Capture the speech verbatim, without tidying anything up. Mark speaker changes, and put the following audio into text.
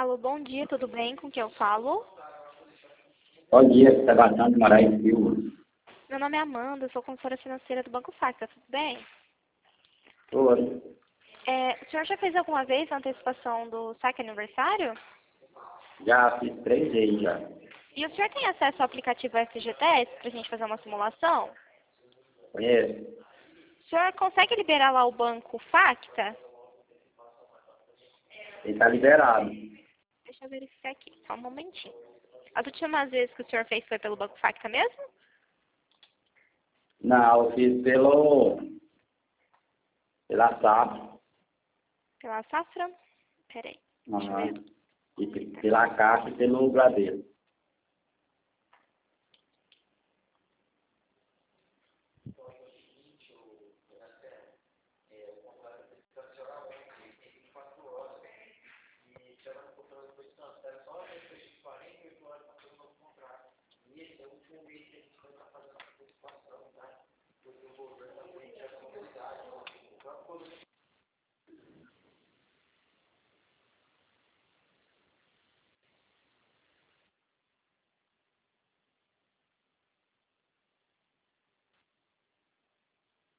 Speaker 1: Alô, bom dia, tudo bem? Com quem eu falo?
Speaker 2: Bom dia, Sebastião de Moraes Silva.
Speaker 1: Meu nome é Amanda, sou consultora financeira do Banco Facta, tudo bem?
Speaker 2: Oi.
Speaker 1: É, o senhor já fez alguma vez a antecipação do saque aniversário?
Speaker 2: Já fiz três vezes já.
Speaker 1: E o senhor tem acesso ao aplicativo F G T S para a gente fazer uma simulação?
Speaker 2: Conheço.
Speaker 1: O senhor consegue liberar lá o Banco Facta?
Speaker 2: Ele está liberado.
Speaker 1: Deixa eu verificar aqui, só um momentinho. As últimas vezes que o senhor fez foi pelo Banco Facta mesmo?
Speaker 2: Não, eu fiz pelo... pela S A P.
Speaker 1: Pela Safra? Peraí, deixa eu
Speaker 2: Aham.
Speaker 1: ver.
Speaker 2: E pe- pela Caixa e pelo Bradesco.